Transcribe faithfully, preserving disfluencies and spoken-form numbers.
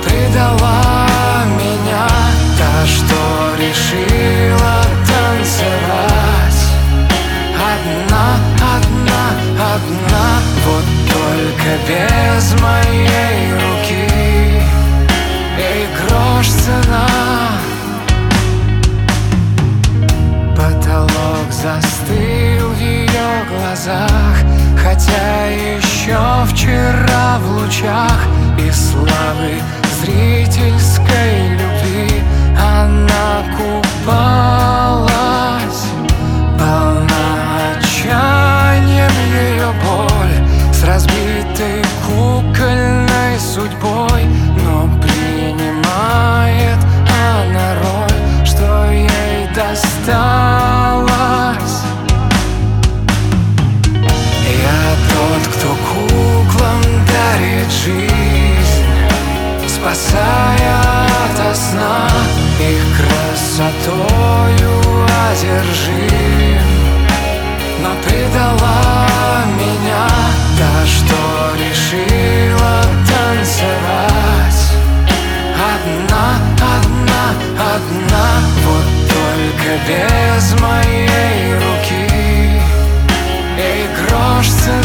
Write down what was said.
предала меня та, что решила танцевать. Одна, одна, одна, вот только без моей руки. Ей грош цена. Потолок застыл в ее глазах, хотя еще вчера в лучах и славы зрительской любви она купалась. Полна отчаянием ее боль, с разбитой кукольной судьбой, но принимает она роль, что ей досталось. Я тот, кто куклам дарит жизнь, спасая ото сна, их красотою одержим. Но предала меня та, что решила танцевать. Одна, одна, одна, вот только без моей руки. Ей грош цена.